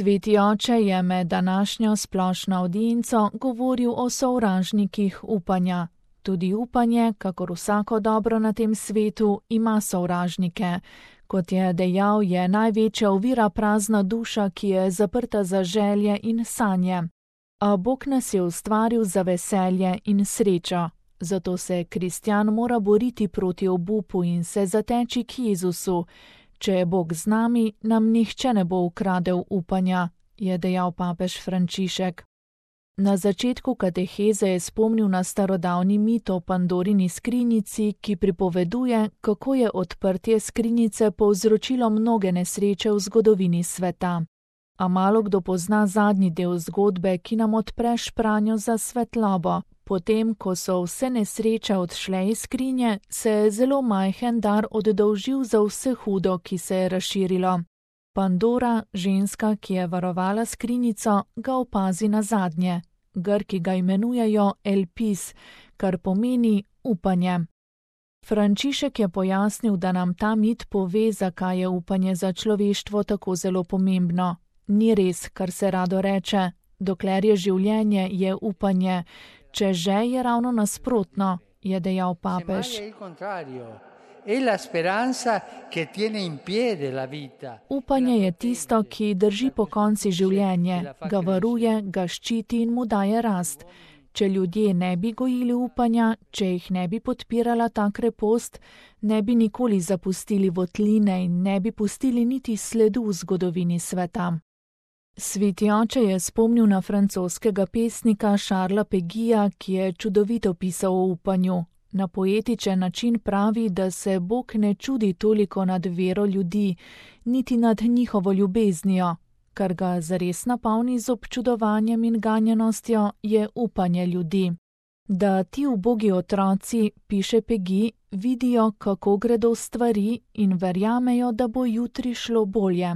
Sveti oče je med današnjo splošno avdienco govoril o sovražnikih upanja. Tudi upanje, kakor vsako dobro na tem svetu, ima sovražnike. Kot je dejal, je največja ovira prazna duša, ki je zaprta za želje in sanje. A Bog nas je ustvaril za veselje in srečo. Zato se kristjan mora boriti proti obupu in se zateči k Jezusu. Če je Bog z nami, nam nihče ne bo ukradel upanja, je dejal papež Frančišek. Na začetku kateheze je spomnil na starodavni mit o Pandorini skrinjici, ki pripoveduje, kako je odprtje skrinjice povzročilo mnoge nesreče v zgodovini sveta. A malo kdo pozna zadnji del zgodbe, ki nam odpre špranjo za svetlobo. Potem, ko so vse nesreče odšle iz skrinje, se je zelo majhen dar oddolžil za vse hudo, ki se je razširilo. Pandora, ženska, ki je varovala skrinjico, ga opazi nazadnje. Grki ga imenujejo Elpis, kar pomeni upanje. Frančišek je pojasnil, da nam ta mit pove, zakaj je upanje za človeštvo tako zelo pomembno. Ni res, kar se rado reče, dokler je življenje, je upanje, če že je ravno nasprotno, je dejal papež. Upanje je tisto, ki drži pokonci življenje, ga varuje, ga ščiti in mu daje rast. Če ljudje ne bi gojili upanja, če jih ne bi podpirala ta krepost, ne bi nikoli zapustili votline in ne bi pustili niti sledu v zgodovini sveta. Sveti oče je spomnil na francoskega pesnika Charlesa Péguya, ki je čudovito pisal o upanju. Na poetičen način pravi, da se Bog ne čudi toliko nad vero ljudi, niti nad njihovo ljubeznijo. Kar ga zares napolni z občudovanjem in ganjenostjo, je upanje ljudi. Da ti ubogi otroci, piše Péguy, vidijo, kako gredo stvari in verjamejo, da bo jutri šlo bolje.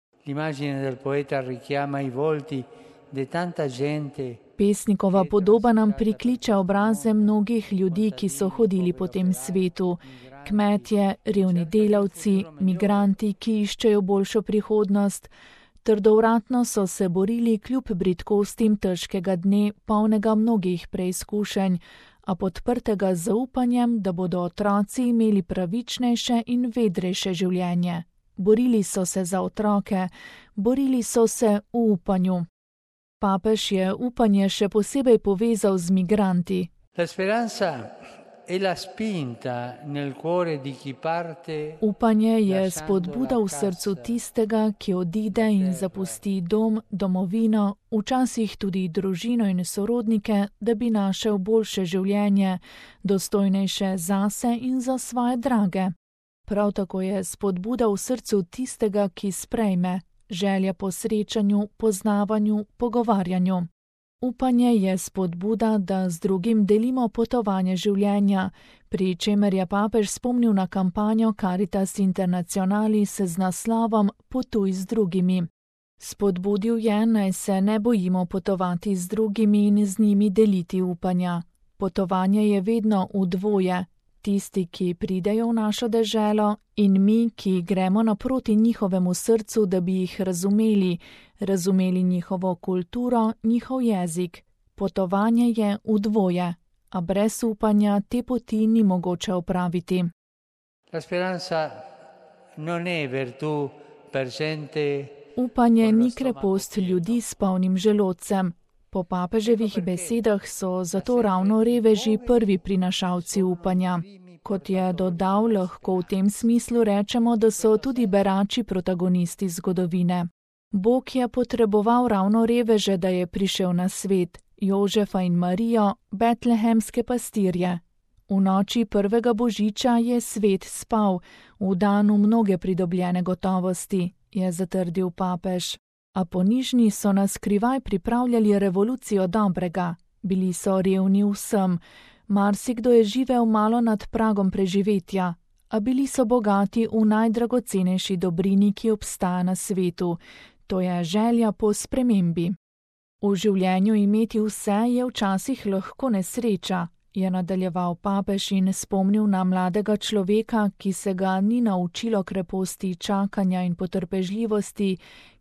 Pesnikova podoba nam prikliče obraze mnogih ljudi, ki so hodili po tem svetu. Kmetje, revni delavci, migranti, ki iščejo boljšo prihodnost. Trdovratno so se borili kljub bridkostim težkega dne, polnega mnogih preizkušenj, a podprtega z zaupanjem, da bodo otroci imeli pravičnejše in vedrejše življenje. Borili so se za otroke, borili so se v upanju. Papež je upanje še posebej povezal z migranti. Upanje je spodbuda v srcu tistega, ki odide in zapusti dom, domovino, včasih tudi družino in sorodnike, da bi našel boljše življenje, dostojnejše zase in za svoje drage. Prav tako je spodbuda v srcu tistega, ki sprejme, želja po srečanju, poznavanju, pogovarjanju. Upanje je spodbuda, da z drugim delimo potovanje življenja, pri čemer je papež spomnil na kampanjo Caritas Internationalis z naslovom Potuj z drugimi. Spodbudil je, naj se ne bojimo potovati z drugimi in z njimi deliti upanja. Potovanje je vedno v dvoje. Tisti, ki pridejo v našo deželo, in mi, ki gremo naproti njihovemu srcu, da bi jih razumeli njihovo kulturo, njihov jezik. Potovanje je v dvoje, a brez upanja te poti ni mogoče opraviti. Upanje ni krepost ljudi s polnim želodcem. Po papeževih besedah so zato ravno reveži prvi prinašalci upanja. Kot je dodal, lahko v tem smislu rečemo, da so tudi berači protagonisti zgodovine. Bog je potreboval ravno reveže, da je prišel na svet, Jožefa in Marijo, betlehemske pastirje. V noči prvega božiča je svet spal, v danu mnoge pridobljene gotovosti, je zatrdil papež. A ponižni so nas skrivaj pripravljali revolucijo dobrega. Bili so revni vsem, marsikdo je živel malo nad pragom preživetja, a bili so bogati v najdragocenejši dobrini, ki obstaja na svetu, to je želja po spremembi. V življenju imeti vse je včasih lahko nesreča, je nadaljeval papež in spomnil na mladega človeka, ki se ga ni naučilo kreposti čakanja in potrpežljivosti,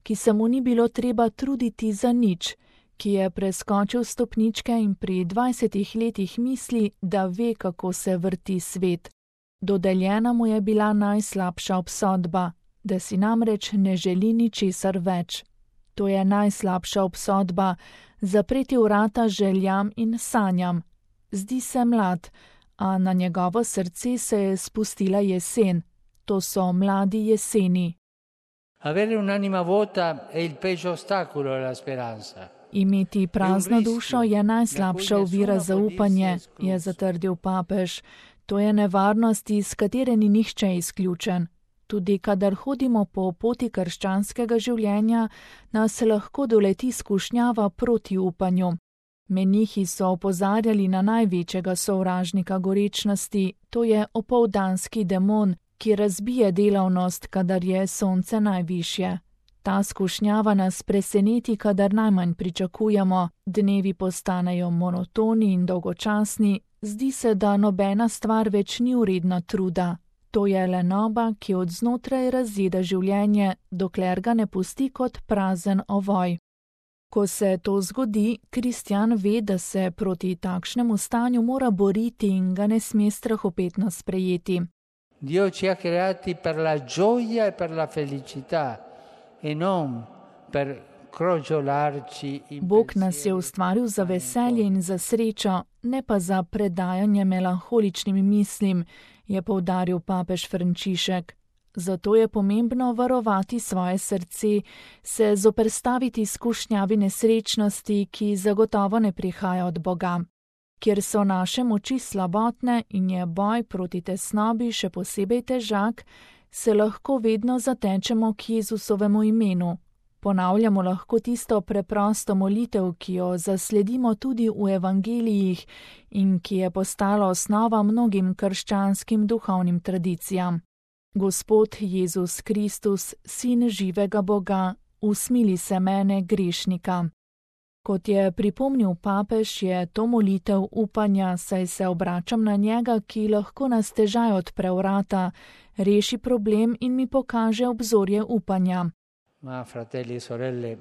ki se mu ni bilo treba truditi za nič, ki je preskočil stopničke in pri 20 letih misli, da ve, kako se vrti svet. Dodeljena mu je bila najslabša obsodba, da si namreč ne želi ničesar več. To je najslabša obsodba, zapreti vrata željam in sanjam. Zdi se mlad, a na njegovo srce se je spustila jesen. To so mladi jeseni. Avere un'anima vuota è il peggio ostacolo alla speranza. Imeti prazno dušo je najslabša ovira za upanje, je zatrdil papež. To je nevarnost, iz katere ni nihče izključen. Tudi kadar hodimo po poti krščanskega življenja, nas lahko doleti skušnjava proti upanju. Menihi so opozarjali na največjega sovražnika gorečnosti, to je opoldanski demon, ki razbije delavnost, kadar je sonce najvišje. Ta skušnjava nas preseneti, kadar najmanj pričakujemo, dnevi postanejo monotoni in dolgočasni, zdi se, da nobena stvar več ni vredna truda. To je lenoba, ki od znotraj razjeda življenje, dokler ga ne pusti kot prazen ovoj. Ko se to zgodi, kristjan ve, da se proti takšnemu stanju mora boriti in ga ne sme strahopetno sprejeti. Dio ci ha creati per la gioia e per la felicità e non per crogiolarci in Bog nas je ustvaril za veselje in za srečo, ne pa za predajanje melanholičnim mislim, je poudaril papež Frančišek. Zato je pomembno varovati svoje srce, se zoperstaviti skušnjavi nesrečnosti, ki zagotovo ne prihaja od Boga. Kjer so naše moči slabotne in je boj proti tesnobi še posebej težak, se lahko vedno zatečemo k Jezusovemu imenu. Ponavljamo lahko tisto preprosto molitev, ki jo zasledimo tudi v evangelijih in ki je postala osnova mnogim krščanskim duhovnim tradicijam. Gospod Jezus Kristus, Sin živega Boga, usmili se mene, grešnika. Kot je pripomnil papež, je to molitev upanja, saj se obračam na njega, ki lahko nas težaj odpre vrata, reši problem in mi pokaže obzorje upanja. Ma fratelli e sorelle,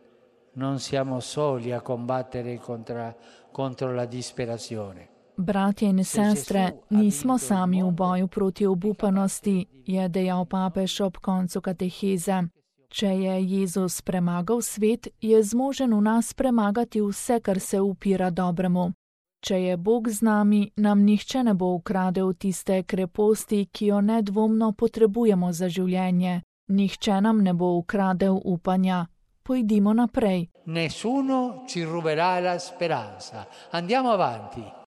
non siamo soli a combattere contro la disperazione. Bratje in sestre, nismo sami v boju proti obupanosti, je dejal papež ob koncu kateheze. Če je Jezus premagal svet, je zmožen v nas premagati vse, kar se upira dobremu. Če je Bog z nami, nam nihče ne bo ukradel tiste kreposti, ki jo nedvomno potrebujemo za življenje. Nihče nam ne bo ukradel upanja. Pojdimo naprej. Nessuno ci ruberà la speranza. Andiamo avanti.